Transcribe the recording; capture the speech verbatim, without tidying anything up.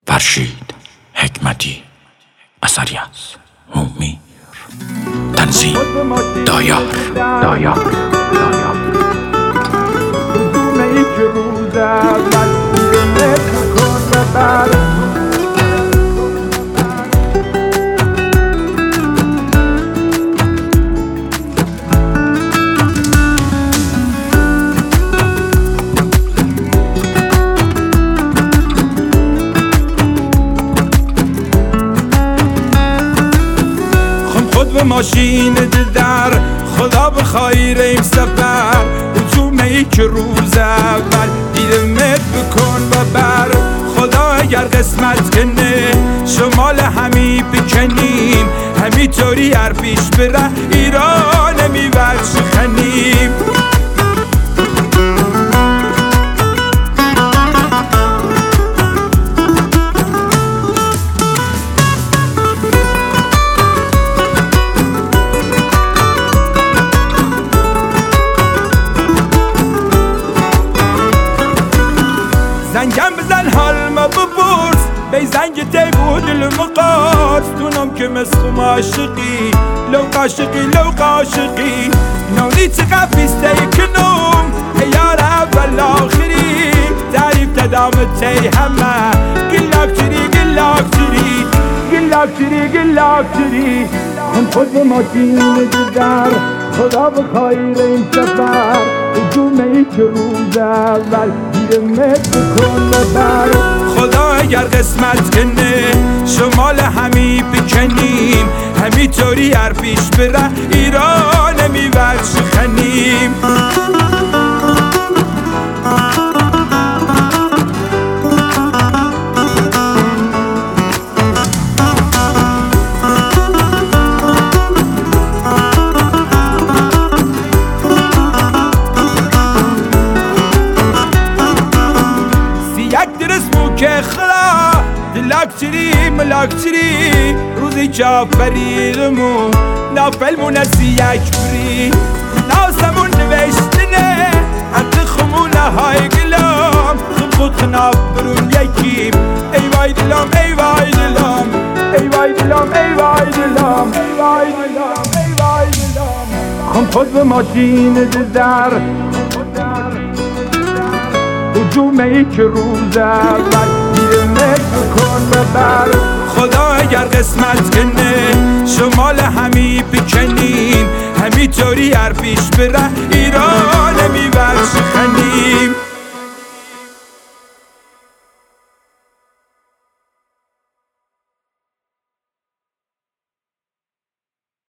فرشید حکمتی، اثری از هومیر، تنظیم دایار دایار دایار ای که روز اول نگاه کن ببر به ماشین در خدا بخیر این سفر هجومه ای که روز اول دیرمت بکن و بر خدا اگر قسمت کنه شمال همی بکنیم همینطوری هر پیش بره ایران میبرش خنیم زنگم بزن حال ما بپرس بی زنگ تی بود دل مقاس دونم که مسخوم عاشقی لو قاشقی لو قاشقی نونی چقدر بیسته کنم یار اول آخری تعریف تدام تی همه گلاک چری گلاک چری گلاک چری گلاک چری هم خود به ماشین در خدا بخیر این سفر هجومه ای که روز اول دیرمت بکن ببر خدا اگر قسمت کنه شمال همی بکنیم همینطوری هر پیش بره ایران میبرش خنیم که خلا دلاک چری ملاک چری روزی که فریدمون نافلمون از یک بری ناسمون نوشتنه حتی خمونه های گلام خم خود خناب برون یکیم ای وای دلام ای وای دلام ای وای دلام ای وای دلام ای وای دلام ای وای دلام خم خود به ماشین در هجومه ای که روز اول دیرمت بکن ببر خدا اگر قسمت کنه شمال همی بکنیم همینطوری هر پیش بره ایران